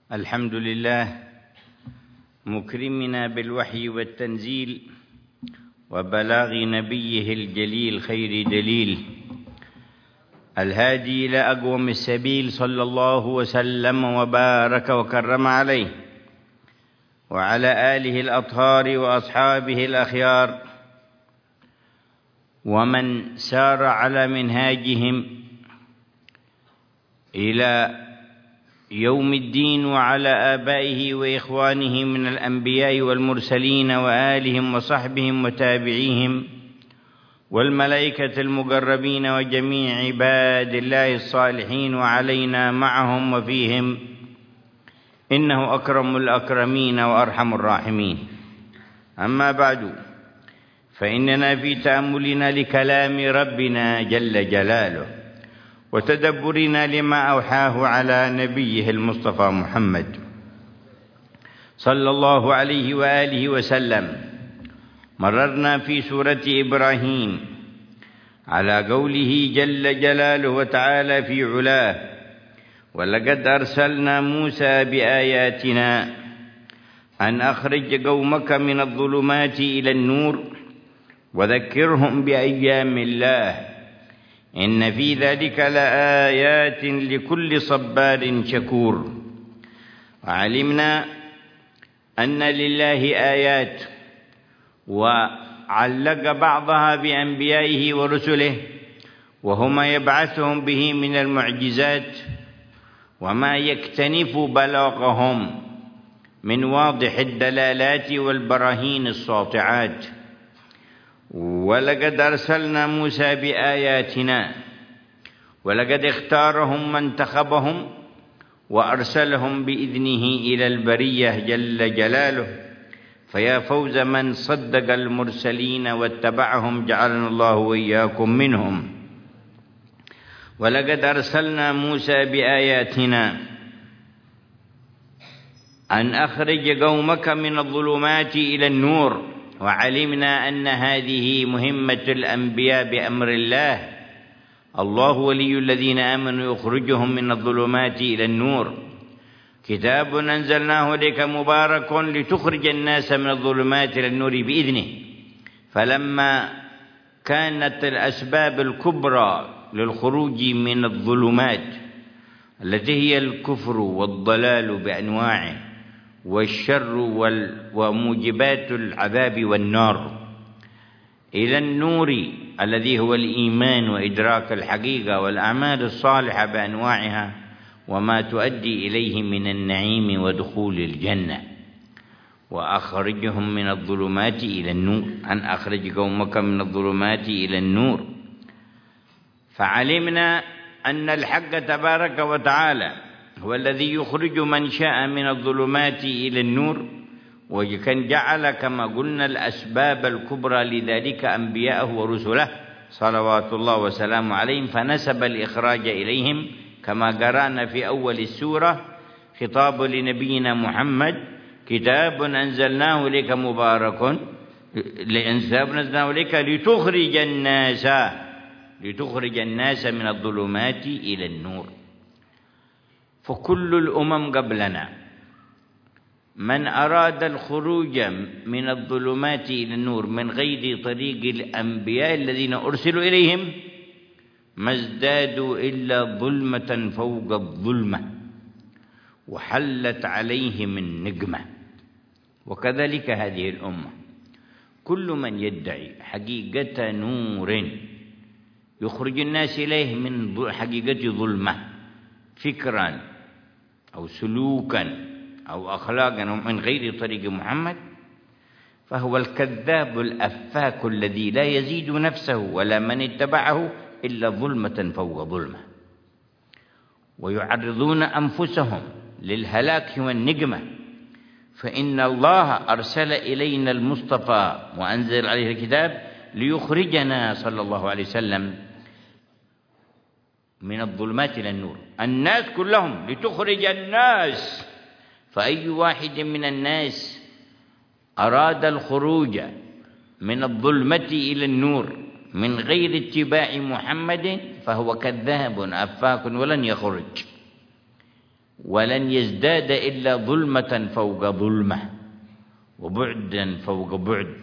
الحمد لله مكرمنا بالوحي والتنزيل وبلاغ نبيه الجليل خير دليل الهادي إلى أقوم السبيل، صلى الله وسلم وبارك وكرم عليه وعلى آله الأطهار وأصحابه الأخيار ومن سار على منهاجهم إلى يوم الدين، وعلى آبائه وإخوانه من الأنبياء والمرسلين وآلهم وصحبهم وتابعيهم والملائكة المقربين وجميع عباد الله الصالحين، وعلينا معهم وفيهم، إنه أكرم الأكرمين وأرحم الراحمين. أما بعد، فإننا في تأملنا لكلام ربنا جل جلاله وتدبرنا لما أوحاه على نبيه المصطفى محمد صلى الله عليه وآله وسلم، مررنا في سورة إبراهيم على قوله جل جلاله وتعالى في علاه: ولقد أرسلنا موسى بآياتنا أن أخرج قومك من الظلمات إلى النور وذكرهم بأيام الله إن في ذلك لآيات لكل صبار شكور. وعلمنا أن لله آيات، وعلق بعضها بأنبيائه ورسله وهما يبعثهم به من المعجزات وما يكتنف بلاغهم من واضح الدلالات والبراهين الساطعات. ولقد أرسلنا موسى بآياتنا، ولقد اختارهم وانتخبهم وأرسلهم بإذنه إلى البرية جل جلاله، فيا فوز من صدق المرسلين واتبعهم، جعلنا الله وإياكم منهم. ولقد أرسلنا موسى بآياتنا أن أخرج قومك من الظلمات إلى النور، وعلمنا أن هذه مهمة الأنبياء بأمر الله. الله ولي الذين آمنوا يخرجهم من الظلمات إلى النور. كتاب أنزلناه إليك مبارك لتخرج الناس من الظلمات إلى النور بإذنه. فلما كانت الأسباب الكبرى للخروج من الظلمات التي هي الكفر والضلال بأنواعه والشر وموجبات العذاب والنار، إلى النور الذي هو الإيمان وإدراك الحقيقة والأعمال الصالحة بأنواعها وما تؤدي إليه من النعيم ودخول الجنة. وأخرجهم من الظلمات إلى النور، أن أخرج قومك من الظلمات إلى النور. فعلمنا أن الحق تبارك وتعالى هو الذي يخرج من شاء من الظلمات إلى النور، وكان جعل كما قلنا الأسباب الكبرى لذلك أنبياءه ورسله صلوات الله وسلامه عليهم، فنسب الإخراج إليهم كما قرأنا في أول السورة: خطاب لنبينا محمد: كتاب أنزلناه إليك مبارك لتخرج الناس من الظلمات إلى النور. فكل الأمم قبلنا من أراد الخروج من الظلمات إلى النور من غير طريق الأنبياء الذين أرسلوا إليهم ما ازدادوا إلا ظلمة فوق الظلمة، وحلت عليهم النقمة. وكذلك هذه الأمة، كل من يدعي حقيقة نور يخرج الناس إليه من حقيقة ظلمة فكرا أو سلوكا أو أخلاقا من غير طريق محمد، فهو الكذاب الأفاك الذي لا يزيد نفسه ولا من اتبعه إلا ظلمة فوق ظلمة، ويعرضون أنفسهم للهلاك والنقمة. فإن الله أرسل إلينا المصطفى وأنزل عليه الكتاب ليخرجنا صلى الله عليه وسلم من الظلمات إلى النور، الناس كلهم، لتخرج الناس. فأي واحد من الناس أراد الخروج من الظلمة إلى النور من غير اتباع محمد فهو كذاب أفاك ولن يخرج. ولن يزداد إلا ظلمة فوق ظلمة وبعدا فوق بعد.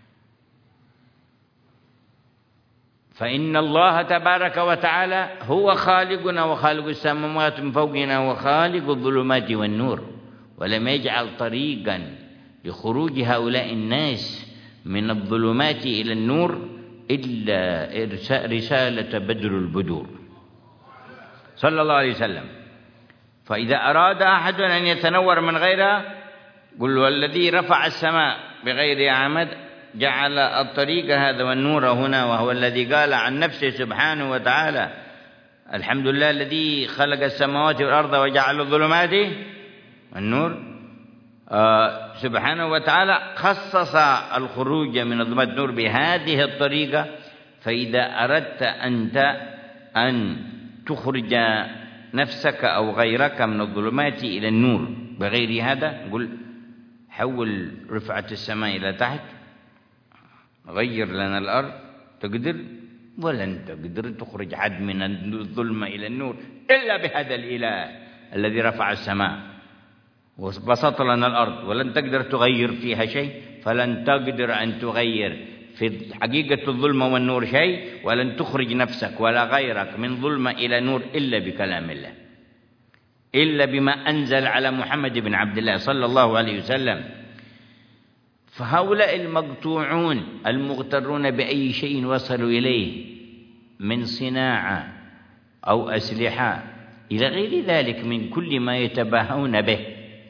فإن الله تبارك وتعالى هو خالقنا وخالق السماوات من فوقنا وخالق الظلمات والنور، ولم يجعل طريقا لخروج هؤلاء الناس من الظلمات إلى النور إلا رسالة بدر البدور صلى الله عليه وسلم. فإذا أراد أحد أن يتنور من غيرها قل والذي رفع السماء بغير عمد جعل الطريق هذا والنور هنا، وهو الذي قال عن نفسه سبحانه وتعالى الحمد لله الذي خلق السماوات والأرض وجعل الظلمات والنور. سبحانه وتعالى خصص الخروج من الظلمات والنور بهذه الطريقة. فإذا أردت أنت أن تخرج نفسك أو غيرك من الظلمات إلى النور بغير هذا قل حول رفعة السماء إلى تحت، غير لنا الأرض، تقدر؟ ولن تقدر تخرج حد من الظلمة إلى النور إلا بهذا الإله الذي رفع السماء وبسط لنا الأرض، ولن تقدر تغير فيها شيء. فلن تقدر أن تغير في حقيقة الظلمة والنور شيء، ولن تخرج نفسك ولا غيرك من ظلمة إلى نور إلا بكلام الله، إلا بما أنزل على محمد بن عبد الله صلى الله عليه وسلم. فهؤلاء المقطوعون المغترون بأي شيء وصلوا إليه من صناعة أو أسلحة إلى غير ذلك من كل ما يتباهون به،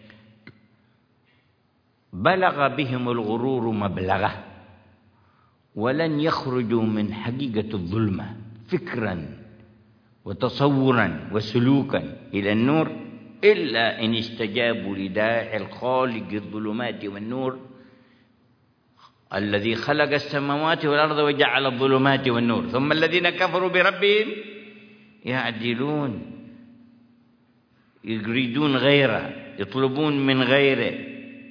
بلغ بهم الغرور مبلغه، ولن يخرجوا من حقيقة الظلمة فكرا وتصورا وسلوكا إلى النور إلا إن استجابوا لداعي الخالق الظلمات والنور الذي خلق السماوات والأرض وجعل الظلمات والنور. ثم الذين كفروا بربهم يعدلون، يريدون غيره، يطلبون من غيره.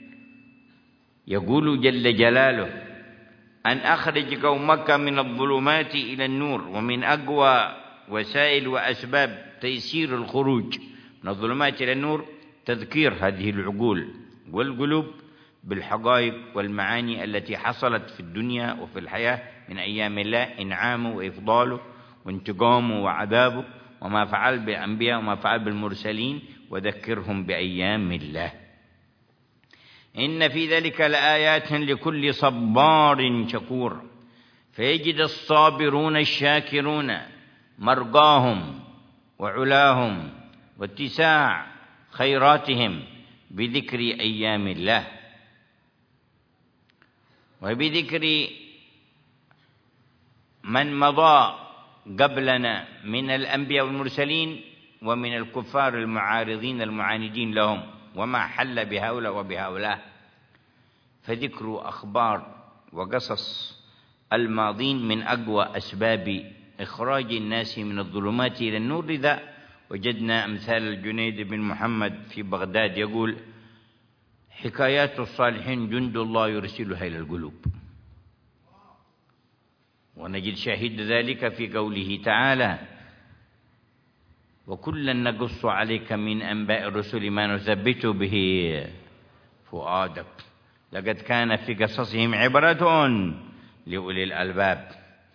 يقول جل جلاله أن أخرج قومك من الظلمات إلى النور. ومن أقوى وسائل وأسباب تيسير الخروج من الظلمات إلى النور تذكير هذه العقول والقلوب بالحقائق والمعاني التي حصلت في الدنيا وفي الحياة من أيام الله، إنعامه وإفضاله وانتقامه وعذابه، وما فعل بالأنبياء وما فعل بالمرسلين، وذكرهم بأيام الله. إن في ذلك لآيات لكل صبار شكور. فيجد الصابرون الشاكرون مرقاهم وعلاهم واتساع خيراتهم بذكر أيام الله وبذكر من مضى قبلنا من الأنبياء والمرسلين ومن الكفار المعارضين المعاندين لهم وما حل بهؤلاء وبهؤلاء. فذكر أخبار وقصص الماضين من أقوى أسباب إخراج الناس من الظلمات إلى النور. لذا وجدنا أمثال الجنيد بن محمد في بغداد يقول حكايات الصالحين جند الله يرسلها إلى القلوب. ونجد شاهد ذلك في قوله تعالى وكلا نقص عليك من أنباء الرسل ما نثبت به فؤادك لقد كان في قصصهم عبرة لأولي الألباب.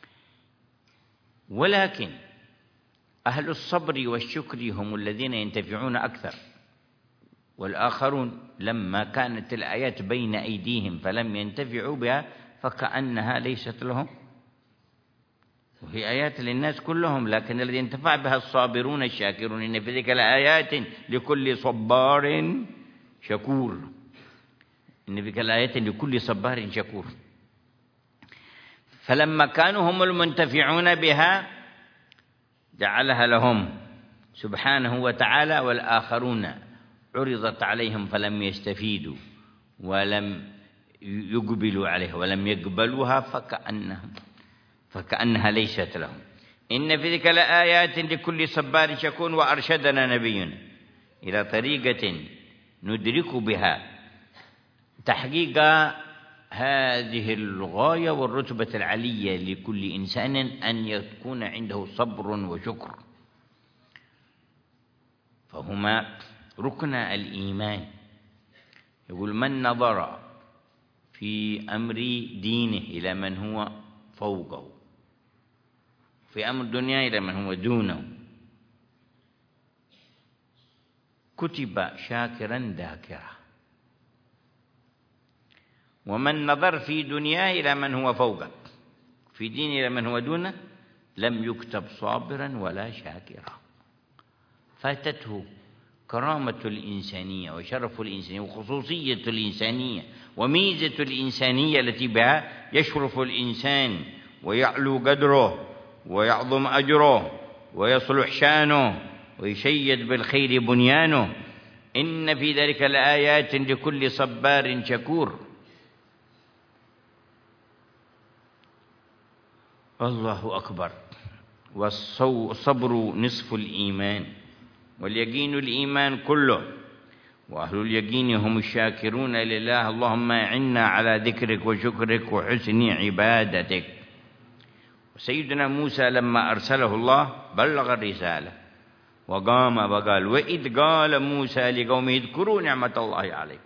ولكن أهل الصبر والشكر هم الذين ينتفعون أكثر، والآخرون لما كانت الآيات بين أيديهم فلم ينتفعوا بها فكأنها ليست لهم، وهي آيات للناس كلهم، لكن الذي ينتفع بها الصابرون الشاكرون. إن في ذلك لآيات لكل صبار شكور. إن في ذلك لآيات لكل صبار شكور. فلما كانوا هم المنتفعون بها جعلها لهم سبحانه وتعالى، والآخرون عرضت عليهم فلم يستفيدوا ولم يقبلوا عليها ولم يقبلوها فكأنها ليست لهم. إن في ذلك لآيات لكل صبار شكور. وأرشدنا نبينا إلى طريقة ندرك بها تحقيق هذه الغاية والرتبة العلية لكل إنسان أن يكون عنده صبر وشكر، فهما ركن الإيمان. يقول: من نظر في أمر دينه إلى من هو فوقه، في أمر الدنيا إلى من هو دونه، كتب شاكرا ذاكرا. ومن نظر في دنياه إلى من هو فوقه، في دينه إلى من هو دونه، لم يكتب صابرا ولا شاكرا. فاتته كرامة الإنسانية وشرف الإنسانية وخصوصية الإنسانية وميزة الإنسانية التي بها يشرف الإنسان ويعلو قدره ويعظم أجره ويصلح شانه ويشيد بالخير بنيانه. إن في ذلك لآيات لكل صبار شكور. الله أكبر. والصبر نصف الإيمان، واليقين الإيمان كله، وأهل اليقين هم الشاكرون لله. اللهم أعنا على ذكرك وشكرك وحسن عبادتك. وسيدنا موسى لما أرسله الله بلغ الرسالة وقام وقال: وإذ قال موسى لقومه اذكروا نعمة الله عليكم.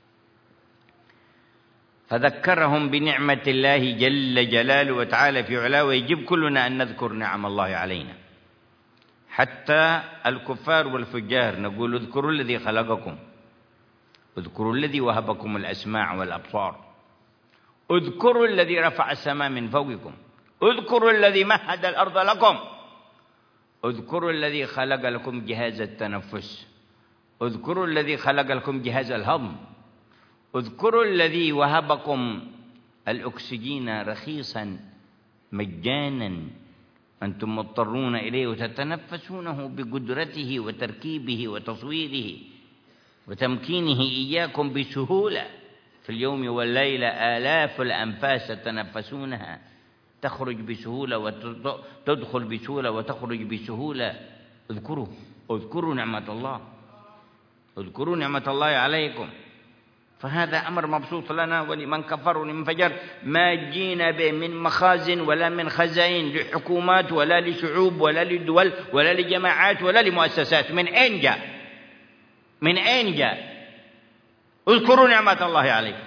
فذكرهم بنعمة الله جل جلاله وتعالى في علاه. ويجب كلنا أن نذكر نعم الله علينا، حتى الكفار والفجار نقول: اذكروا الذي خلقكم، اذكروا الذي وهبكم الأسماع والأبصار، اذكروا الذي رفع السماء من فوقكم، اذكروا الذي مهد الأرض لكم، اذكروا الذي خلق لكم جهاز التنفس، اذكروا الذي خلق لكم جهاز الهضم، اذكروا الذي وهبكم الأكسجين رخيصا مجانا أنتم مضطرون إليه وتتنفسونه بقدرته وتركيبه وتصويره وتمكينه إياكم بسهولة. في اليوم والليلة آلاف الأنفاس تتنفسونها، تخرج بسهولة وتدخل بسهولة وتخرج بسهولة. اذكروا نعمة الله، اذكروا نعمة الله عليكم. فهذا أمر مبسوط لنا ولمن كفر ولمن فجر. ما جينا به من مخازن ولا من خزائن لحكومات ولا لشعوب ولا لدول ولا لجماعات ولا لمؤسسات. من أين جاء؟ من أين جاء؟ اذكروا نعمة الله عليكم.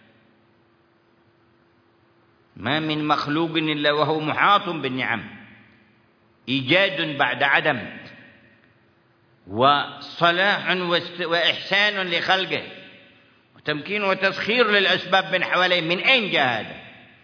ما من مخلوق إلا وهو محاط بالنعم، إيجاد بعد عدم، وصلاح وإحسان لخلقه، وتمكين وتسخير للأسباب من حواليه. من أين جاء هذا؟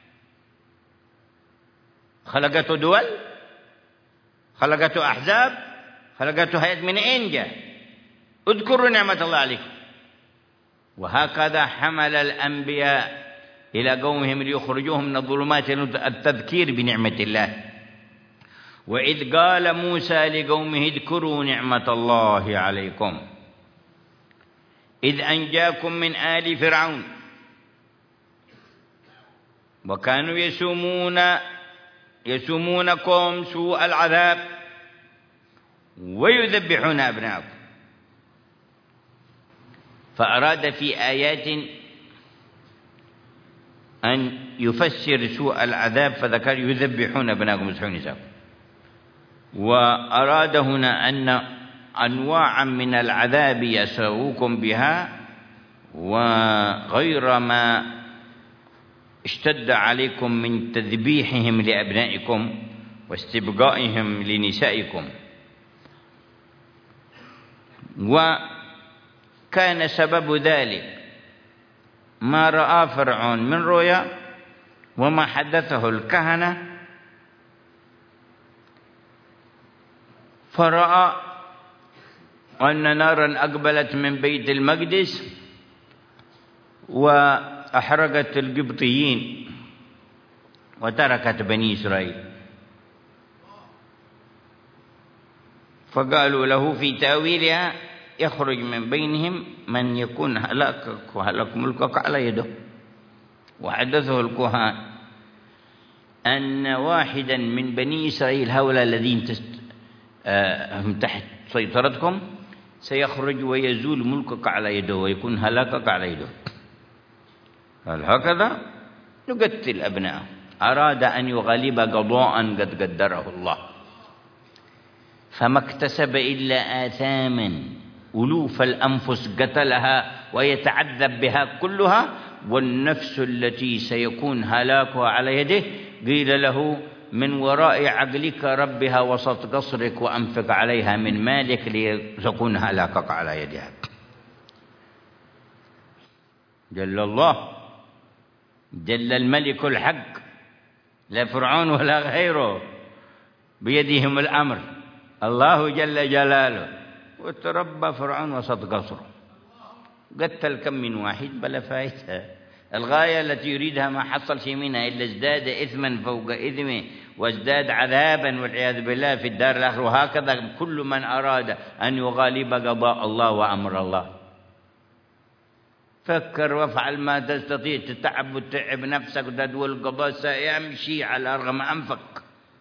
خلقته دول؟ خلقته أحزاب؟ خلقته هيئات؟ من أين جاء؟ اذكروا نعمة الله عليكم. وهكذا حمل الأنبياء إلى قومهم ليخرجوهم من الظلمات التذكير بنعمة الله. وإذ قال موسى لقومه اذكروا نعمة الله عليكم إذ أنجاكم من آل فرعون وكانوا يسومونكم سوء العذاب ويذبحون أبناءكم. فأراد في آيات أن يفسر سوء العذاب فذكر يذبحون أبناءكم ويستحيون نساءكم. وأراد هنا أن أنواعا من العذاب يسوؤكم بها وغير ما اشتد عليكم من تذبيحهم لأبنائكم واستبقائهم لنسائكم. وكان سبب ذلك ما رأى فرعون من رؤيا وما حدثه الكهنة. فرأى أن نارا أقبلت من بيت المقدس وأحرقت القبطيين وتركت بني إسرائيل. فقالوا له في تأويلها يخرج من بينهم من يكون هلاكك وهلاك ملكك على يده. وحدثه الكهان أن واحدا من بني إسرائيل هؤلاء الذين هم تحت سيطرتكم سيخرج ويزول ملكك على يده ويكون هلاكك على يده. قال هكذا نقتل أبناءه. أراد أن يغلب قضاء قد قدره الله، فما اكتسب إلا آثاما ألوف الأنفس قتلها ويتعذب بها كلها، والنفس التي سيكون هلاكها على يده قيل له من وراء عقلك ربها وسط قصرك وأنفق عليها من مالك لتكون هلاكك على يدها. جل الله، جل الملك الحق، لا فرعون ولا غيره بيدهم الأمر، الله جل جلاله. وتربى فرعون وسط قصره، قتل كم من واحد بلا فائدة. الغاية التي يريدها ما حصل شيء منها إلا ازداد إثما فوق إثمه وازداد عذابا والعياذ بالله في الدار الآخرة. وهكذا كل من أراد أن يغالب قضاء الله وأمر الله. فكر وافعل ما تستطيع، تتعب وتتعب نفسك وتدول القضاء سيمشي على رغم أنفك،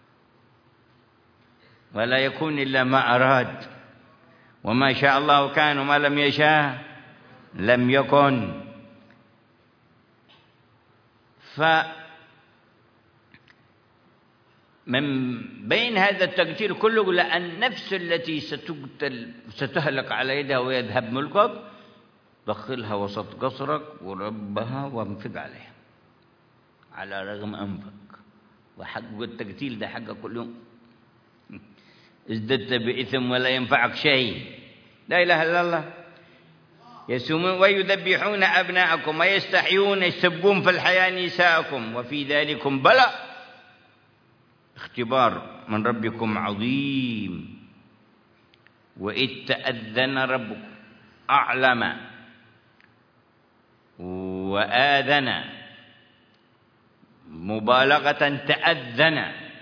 ولا يكون إلا ما أراد. وما شاء الله كان وما لم يشاء لم يكن. من بين هذا التقتيل كله لأن النفس التي ستقتل ستهلك على يدها ويذهب ملكك دخلها وسط قصرك وربها وانفق عليها على رغم أنفك. وحق التقتيل ده حق كل يوم. ازددت بإثم ولا ينفعك شيء. لا إله إلا الله. يسومون ويذبحون أبناءكم ويستحيون، يسبون في الحياة نساءكم، وفي ذلكم بلاء اختبار من ربكم عظيم. وإذ تأذن ربكم أعلم وآذن، مبالغة تأذن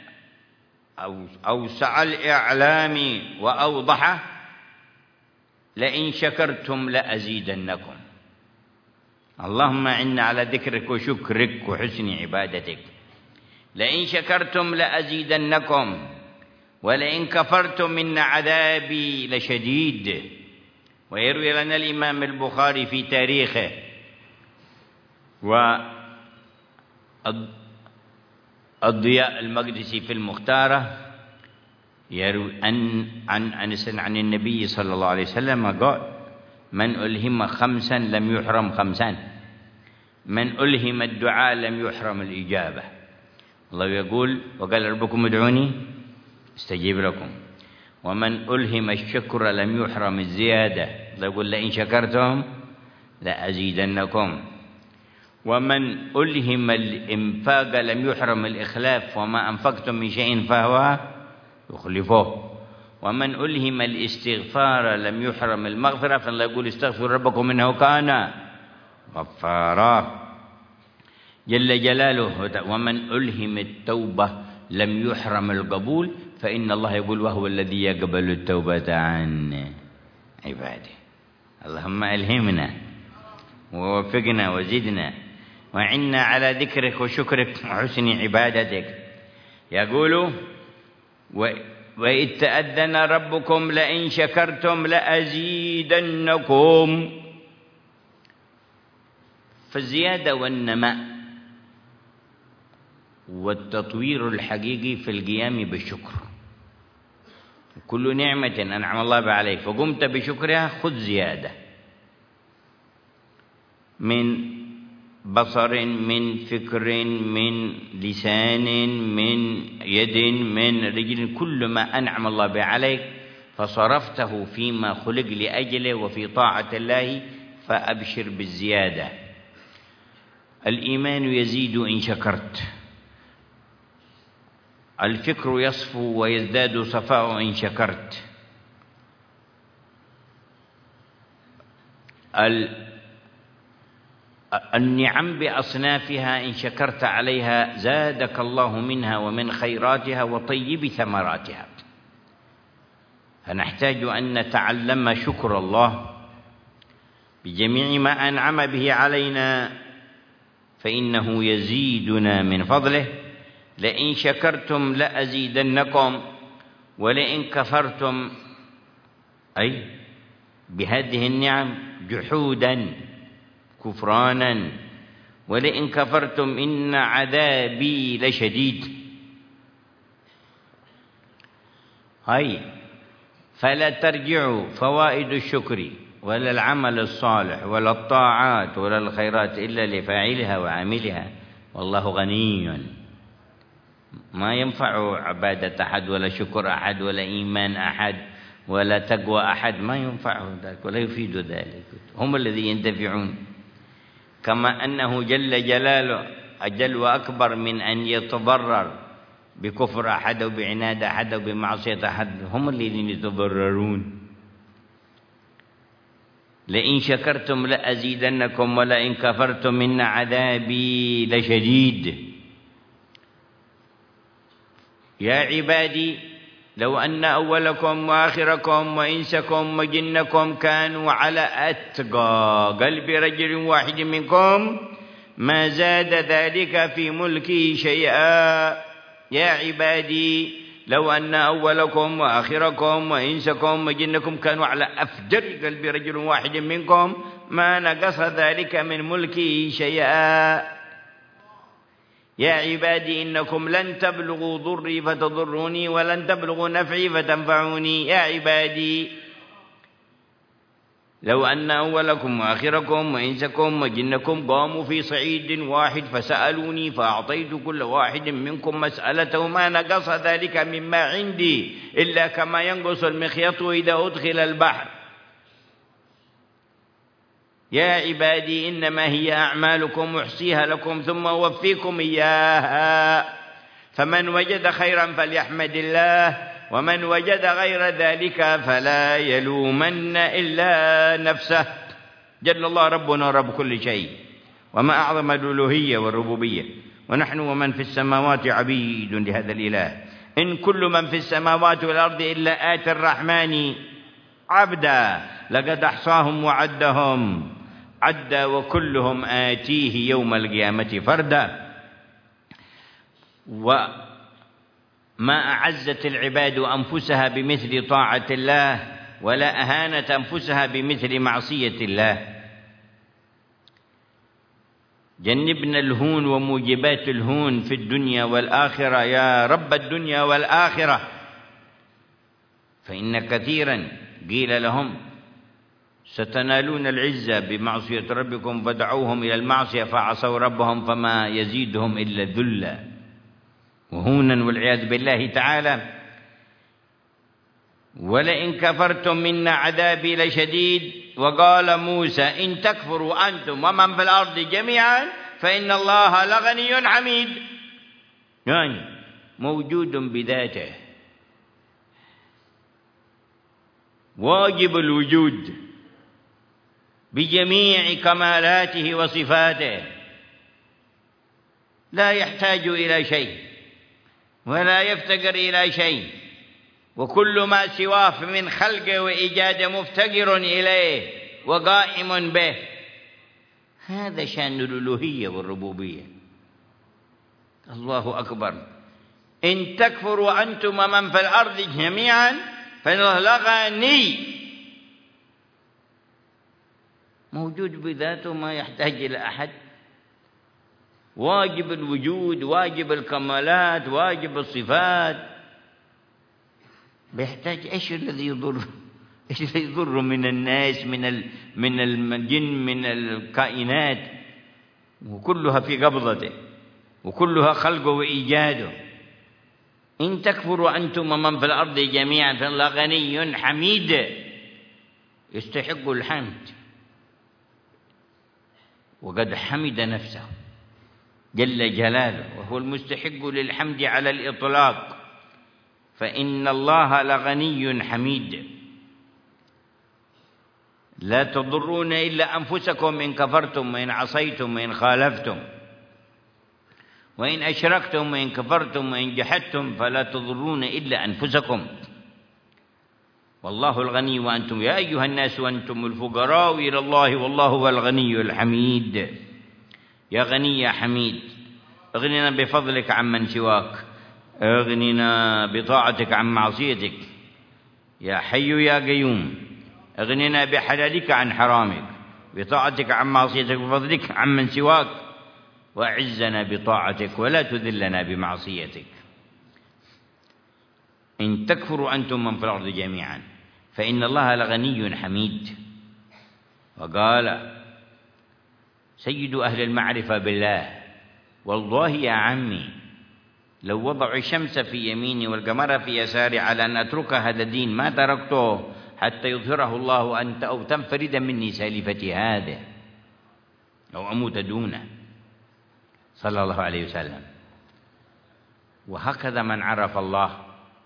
أوسع الإعلام وأوضحه. لئن شكرتم لأزيدنكم. اللهم إنا على ذكرك وشكرك وحسن عبادتك. لئن شكرتم لأزيدنكم ولئن كفرتم إن عذابي لشديد. ويروي لنا الإمام البخاري في تاريخه والضياء المقدسي في المختارة يروي عن النبي صلى الله عليه وسلم قال: من ألهم خمسا لم يحرم خمسان، من ألهم الدعاء لم يحرم الإجابة. الله يقول: وقال ربكم ادعوني استجيب لكم. ومن ألهم الشكر لم يحرم الزيادة. الله يقول: لئن شكرتم لأزيدنكم. ومن ألهم الإنفاق لم يحرم الإخلاف، وما أنفقتم من شيء فهو يخلفه. ومن ألهم الاستغفار لم يحرم المغفرة، فالله يقول: استغفر ربكم إنه كان غفارا جل جلاله. ومن ألهم التوبة لم يحرم القبول، فإن الله يقول: وهو الذي يقبل التوبة عن عباده. اللهم ألهمنا ووفقنا وزدنا وعنا على ذكرك وشكرك وحسن عبادتك. يقول: وإذ تأذن ربكم لئن شكرتم لأزيدنكم. فالزيادة والنماء والتطوير الحقيقي في القيام بالشكر. كل نعمة أنعم الله بها عليك فقمت بشكرها خذ زيادة من بصر، من فكر، من لسان، من يد، من رجل، كل ما أنعم الله به عليك فصرفته فيما خلق لأجله وفي طاعة الله فأبشر بالزيادة. الإيمان يزيد إن شكرت، الفكر يصفو ويزداد صفاء إن شكرت، النعم بأصنافها إن شكرت عليها زادك الله منها ومن خيراتها وطيب ثمراتها. فنحتاج أن نتعلم شكر الله بجميع ما أنعم به علينا، فإنه يزيدنا من فضله. لئن شكرتم لأزيدنكم ولئن كفرتم أي بهذه النعم جحودا كفرانا ولئن كفرتم إن عذابي لشديد. هاي فلا ترجع فوائد الشكر ولا العمل الصالح ولا الطاعات ولا الخيرات إلا لفاعلها وعاملها، والله غني. ما ينفع عبادة أحد ولا شكر أحد ولا إيمان أحد ولا تقوى أحد، ما ينفعه ذلك ولا يفيد ذلك، هم الذين ينتفعون. كما أنه جل جلاله أجل وأكبر من أن يتضرر بكفر أحد أو بعناد أحد أو بمعصية أحد، هم الذين يتضررون. لئن شكرتم لأزيدنكم ولئن كفرتم إن عذابي لشديد. يا عبادي لو أن أولكم وآخركم وإنسكم وجنكم كانوا على أتقى قلب رجل واحد منكم ما زاد ذلك في ملكي شيئا. يا عبادي لو أن أولكم وآخركم وإنسكم وجنكم كانوا على أفجر قلب رجل واحد منكم ما نقص ذلك من ملكي شيئا. يا عبادي إنكم لن تبلغوا ضري فتضروني ولن تبلغوا نفعي فتنفعوني. يا عبادي لو أن أولكم وآخركم وإنسكم وجنكم قاموا في صعيد واحد فسألوني فأعطيت كل واحد منكم مسألته ما نقص ذلك مما عندي إلا كما ينقص المخيط إذا أدخل البحر. يا عبادي إنما هي أعمالكم أحصيها لكم ثم أوفيكم إياها، فمن وجد خيرا فليحمد الله ومن وجد غير ذلك فلا يلومن إلا نفسه. جل الله ربنا رب كل شيء، وما أعظم الألوهية والربوبية، ونحن ومن في السماوات عبيد لهذا الإله. إن كل من في السماوات والأرض إلا آتي الرحمن عبدا لقد أحصاهم وعدهم عدا وكلهم آتيه يوم القيامة فردا. وما أعزت العباد أنفسها بمثل طاعة الله ولا أهانت أنفسها بمثل معصية الله. جنبنا الهون وموجبات الهون في الدنيا والآخرة يا رب الدنيا والآخرة. فإن كثيرا قيل لهم ستنالون العزة بمعصية ربكم فدعوهم إلى المعصية فعصوا ربهم فما يزيدهم إلا ذلا وهونا والعياذ بالله تعالى. ولئن كفرتم منا عذابي لشديد. وقال موسى إن تكفروا أنتم ومن في الأرض جميعا فإن الله لغني حميد، يعني موجود بذاته واجب الوجود بجميع كمالاته وصفاته، لا يحتاج إلى شيء ولا يفتقر إلى شيء، وكل ما سواه من خلقه وإيجاده مفتقر إليه وقائم به. هذا شأن الألوهية والربوبية. الله أكبر. إن تكفروا أنتم ومن في الأرض جميعا فإن الله لغني، موجود بذاته ما يحتاج إلى أحد، واجب الوجود واجب الكمالات واجب الصفات، بيحتاج إيش الذي يضر؟ إيش الذي يضر من الناس من الجن من الكائنات، وكلها في قبضته وكلها خلقه وإيجاده. إن تكفروا أنتم ومن في الأرض جميعا فالله غني حميد يستحق الحمد، وقد حمد نفسه جل جلاله وهو المستحق للحمد على الإطلاق. فإن الله لغني حميد. لا تضرون إلا أنفسكم إن كفرتم وإن عصيتم وإن خالفتم، وإن أشركتم وإن كفرتم وإن جحدتم فلا تضرون إلا أنفسكم، والله الغني وأنتم يا أيها الناس وأنتم الفقراء إلى الله والله هو الغني الحميد. يا غني يا حميد، اغننا بفضلك عمن سواك، اغننا بطاعتك عن معصيتك. يا حي يا قيوم، اغننا بحلالك عن حرامك، بطاعتك عن معصيتك، بفضلك عمن سواك، وأعزنا بطاعتك ولا تذلنا بمعصيتك. إن تكفروا أنتم من في الأرض جميعا فإن الله لغني حميد. وقال سيد أهل المعرفة بالله: والله يا عمي لو وضعوا الشمس في يميني والقمر في يساري على أن أترك هذا الدين ما تركته حتى يظهره الله أنت أو تنفرد مني سالفتي هذه أو أموت دونه، صلى الله عليه وسلم. وهكذا من عرف الله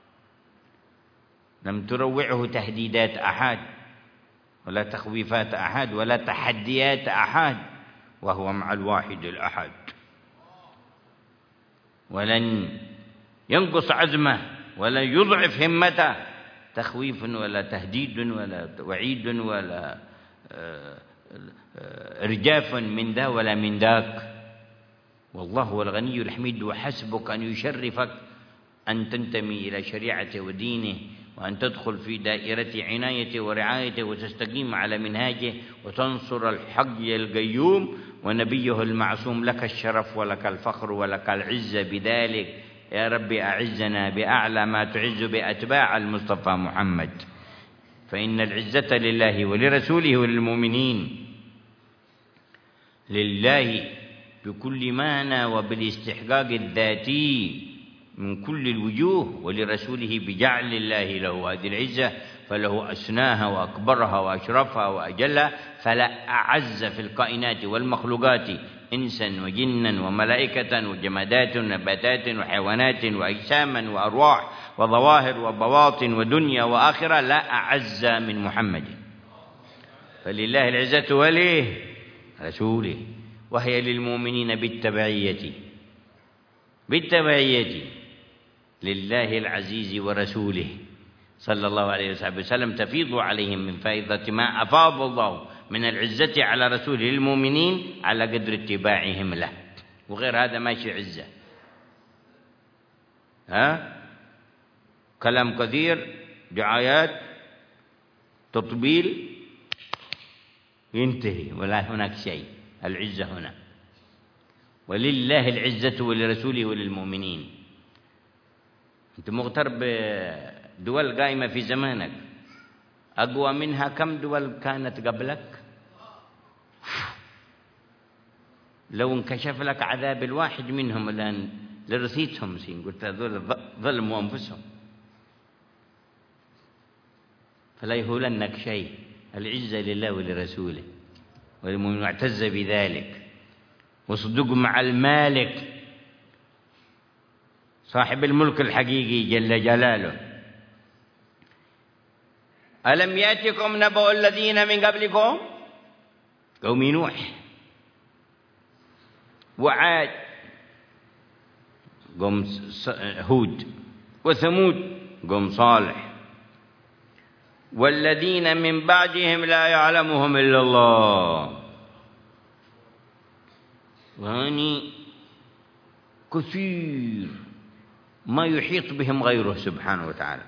لم تروعه تهديدات أحد ولا تخويفات أحد ولا تحديات أحد، وهو مع الواحد الأحد. ولن ينقص عزمه ولا يضعف همته تخويف ولا تهديد ولا وعيد ولا إرجاف من ذا ولا من ذاك. والله هو الغني الحميد، وحسبك أن يشرفك أن تنتمي إلى شريعته ودينه، وأن تدخل في دائرة عنايته ورعايته وتستقيم على منهاجه وتنصر الحي القيوم ونبيه المعصوم. لك الشرف ولك الفخر ولك العزة بذلك يا رب. أعزنا بأعلى ما تعز بأتباع المصطفى محمد، فإن العزة لله ولرسوله وللمؤمنين. لله بكل معنى وبالاستحقاق الذاتي من كل الوجوه، ولرسوله بجعل الله له هذه العزة، فله أسناها وأكبرها وأشرفها وأجلها. فلا أعز في الكائنات والمخلوقات إنسا وجنا وملائكة وجمادات ونباتات وحيوانات وأجساما وأرواح وظواهر وبواطن ودنيا وآخرة لا أعز من محمد. فلله العزة وليه رسوله، وهي للمؤمنين بالتبعية لله العزيز ورسوله صلى الله عليه وسلم. تفيض عليهم من فائضة ما أفاض الله من العزة على رسوله المؤمنين على قدر اتباعهم له، وغير هذا ماشي عزة. كلام كثير، دعايات، تطبيل، ينتهي ولا هناك شيء. العزة هنا، ولله العزة ولرسوله وللمؤمنين. أنت مغترب بدول قائمة في زمانك، أقوى منها كم دول كانت قبلك؟ لو انكشف لك عذاب الواحد منهم الآن لرثيتهم سين، قلت هذول ظلموا أنفسهم. فلا يهولنك شيء. العزة لله ولرسوله والمؤمن اعتز بذلك، وصدق مع المالك صاحب الملك الحقيقي جل جلاله. ألم يأتكم نبأ الذين من قبلكم قوم نوح وعاد قوم هود وثمود قوم صالح والذين من بعدهم لا يعلمهم إلا الله. وهني كثير ما يحيط بهم غيره سبحانه وتعالى.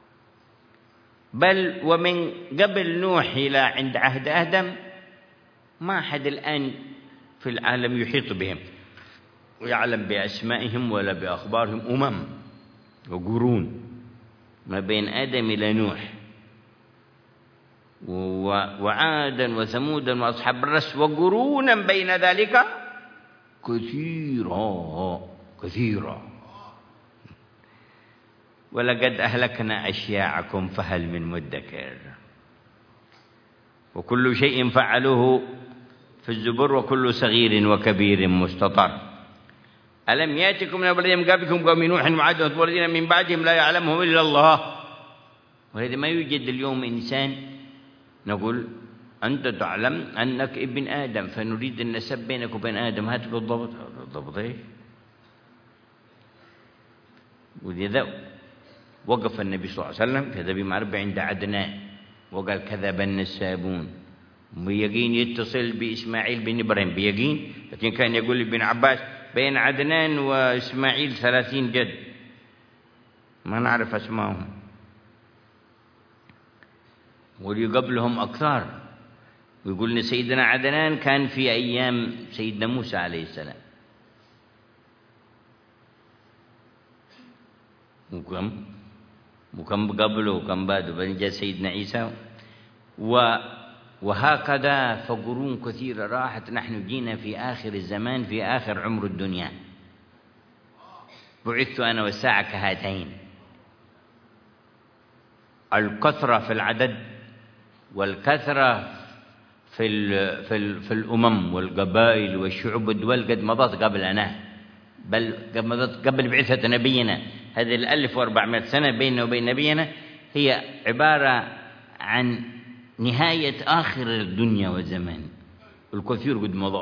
بل ومن قبل نوح إلى عند عهد آدم ما أحد الآن في العالم يحيط بهم ويعلم بأسمائهم ولا بأخبارهم. وقرون ما بين آدم إلى نوح وعادا وثمودا وأصحاب الرس وقرونا بين ذلك كثيرا. ولقد أهلكنا أشياعكم فهل من مدكر. وكل شيء فعلوه في الزبر وكل صغير وكبير مستطر. ألم يأتكم نبأ الذين من قبلكم قوم نوح وعاد والذين من بعدهم لا يعلمهم إلا الله. وهذا ما يوجد اليوم إنسان نقول أنت تعلم أنك ابن آدم فنريد أن نسب بينك وبين آدم، هات بالضبط. بالضبط إيه؟ ولذا وقف النبي صلى الله عليه وسلم كذا بمعربة عند عدنان وقال كذب النسابون. بيقين يتصل بإسماعيل بن إبراهيم بيقين، لكن كان يقول ابن عباس بين عدنان وإسماعيل 30 جد ما نعرف أسمائهم، واللي قبلهم أكثر. ويقول إن سيدنا عدنان كان في أيام سيدنا موسى عليه السلام. وكم وكم قبله وكم بعده، بعدين جاء سيدنا عيسى. وهكذا فقرون كثيرة راحت. نحن جينا في آخر الزمان، في آخر عمر الدنيا. بعثت أنا والساعة كهاتين. الكثرة في العدد والكثرة في الأمم والقبائل والشعوب والدول قد مضت قبلنا، بل قد مضت قبل بعثة نبينا. هذه 1400 سنة بيننا وبين نبينا هي عبارة عن نهاية آخر الدنيا والزمان. الكثير قد مضى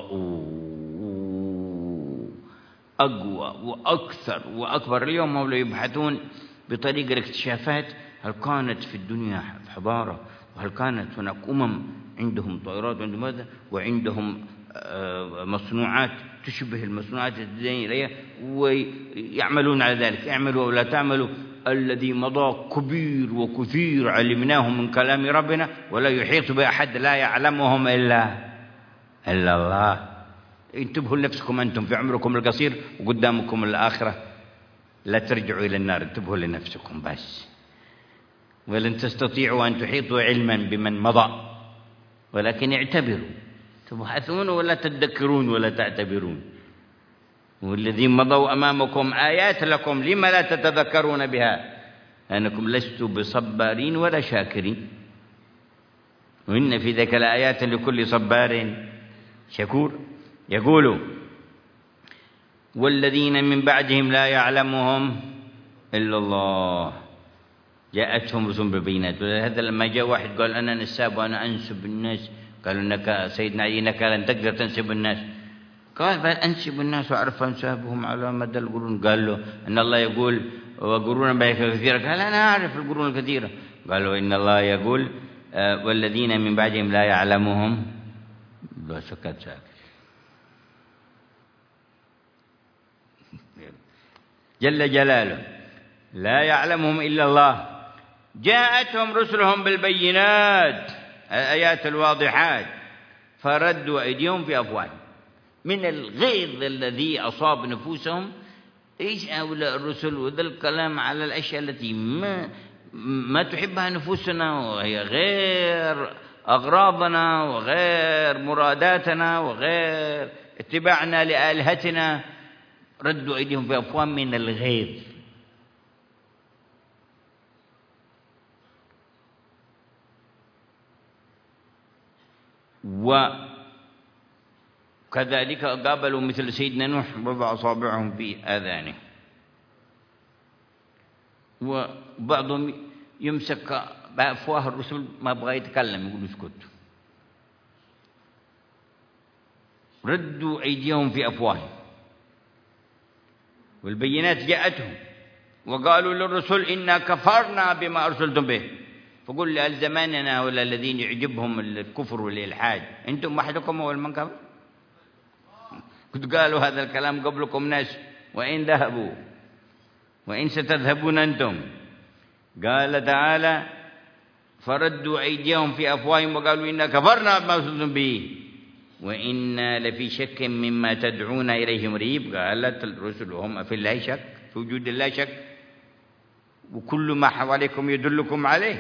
أقوى وأكثر وأكبر. اليوم هم يبحثون بطريقة الاكتشافات هل كانت في الدنيا حضارة، وهل كانت هناك عندهم طائرات وعندهم ماذا، وعندهم مصنوعات تشبه المصنوعات الدينية، ويعملون على ذلك. اعملوا أو لا تعملوا، الذي مضى كبير وكثير علمناه من كلام ربنا، ولا يحيط بأحد لا يعلمهم إلا الله. انتبهوا لنفسكم أنتم في عمركم القصير وقدامكم الآخرة، لا ترجعوا إلى النار. انتبهوا لنفسكم بس. ولن تستطيعوا أن تحيطوا علما بمن مضى، ولكن اعتبروا. تبحثون ولا تذكرون ولا تعتبرون. والذين مضوا أمامكم آيات لكم، لما لا تتذكرون بها؟ أنكم لستوا بصبارين ولا شاكرين. وإن في ذلك لآيات لكل صبار شكور. يقول والذين من بعدهم لا يعلمهم إلا الله، جاءتهم رسل بالبينات. هذا لما جاء واحد قال أنا نساب وأنا أنسب الناس، قالوا إنك سيدنا علي إنك لن تقدر تنسب الناس. قال بل أنسب الناس وأعرف أنسابهم على مدى القرون. قال له إن الله يقول وقرونا بك كثيرة. قال أنا أعرف القرون الكثيرة. قالوا إن الله يقول والذين من بعدهم لا يعلمهم. لا سكت ساكت. جل جلاله لا يعلمهم إلا الله. جاءتهم رسلهم بالبينات، الآيات الواضحات، فردوا أيديهم في أفواههم من الغيظ الذي أصاب نفوسهم. إيش هؤلاء الرسل وذا الكلام على الأشياء التي ما تحبها نفوسنا، وهي غير أغراضنا وغير مراداتنا وغير اتباعنا لآلهتنا. ردوا أيديهم في أفواههم من الغيظ. وكذلك قابلوا مثل سيدنا نوح وضع أصابعهم في آذانه. وبعضهم يمسك بأفواه الرسل ما بغى يتكلم، يقول اسكت. ردوا أيديهم في أفواههم والبينات جاءتهم، وقالوا للرسل إنا كفرنا بما أرسلتم به. فقل لأهل زماننا ولا الذين يعجبهم الكفر والإلحاد أنتم وحدكم هو المنكر؟ قد قالوا هذا الكلام قبلكم ناس، وإن ذهبوا وإن ستذهبون أنتم. قال تعالى فردوا أيديهم في أفواههم وقالوا إنا كفرنا بما أرسلتم به وإنا لفي شك مما تدعون إليه مريب. قالت الرسل هم في الله شك، في وجود الله شك، وكل ما حواليكم يدلكم عليه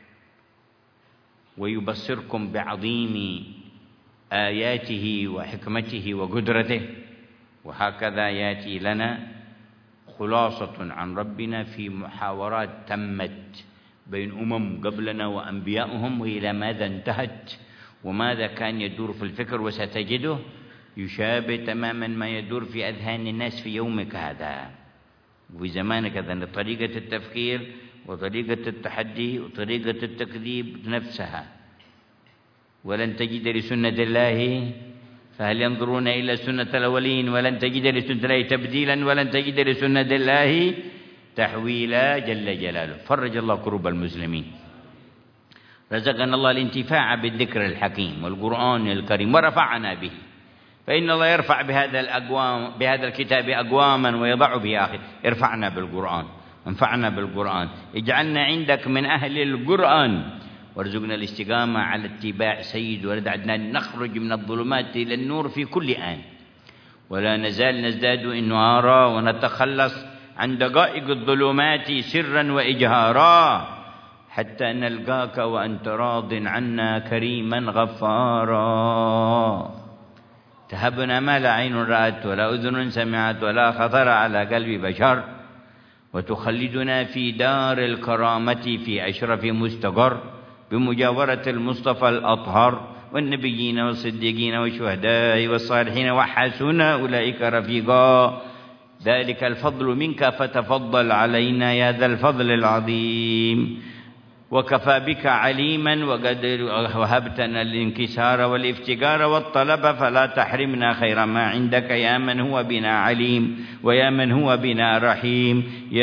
ويبصركم بعظيم آياته وحكمته وقدرته. وهكذا يأتي لنا خلاصة عن ربنا في محاورات تمت بين قبلنا وأنبيائهم، وإلى ماذا انتهت وماذا كان يدور في الفكر. وستجده يشابه تماما ما يدور في أذهان الناس في يومك هذا وفي زمانك هذا. طريقة التفكير وطريقة التحدي وطريقة التكذيب نفسها. ولن تجد لسنة الله فهل ينظرون إلى سنة الأولين ولن تجد لسنة الله تبديلا ولن تجد لسنة الله تحويلا جل جلاله. فرج الله كروب المسلمين. رزقنا الله الانتفاع بالذكر الحكيم والقرآن الكريم ورفعنا به. فإن الله يرفع بهذا الكتاب أقواما ويضع به آخر. ارفعنا بالقرآن، انفعنا بالقرآن، اجعلنا عندك من أهل القرآن، وارزقنا الاستقامة على اتباع سيد ولد عدنان. نخرج من الظلمات إلى النور في كل آن، ولا نزال نزداد انوارا ونتخلص عن دقائق الظلمات سرا وإجهارا، حتى نلقاك وأنت راض عنا كريما غفارا. تهبنا ما لا عين رأت ولا أذن سمعت ولا خطر على قلب بشر، وتخلدنا في دار الكرامة في أشرف مستقر بمجاورة المصطفى الأطهر والنبيين والصديقين والشهداء والصالحين وحسن أولئك رفيقا. ذلك الفضل منك فتفضل علينا يا ذا الفضل العظيم. وكفى بك عليما وقد وهبتنا الانكسار والافتقار والطلب، فلا تحرمنا خير ما عندك يا من هو بنا عليم ويا من هو بنا رحيم،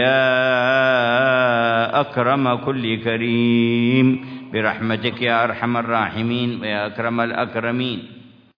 يا أكرم كل كريم برحمتك يا أرحم الراحمين ويا أكرم الأكرمين.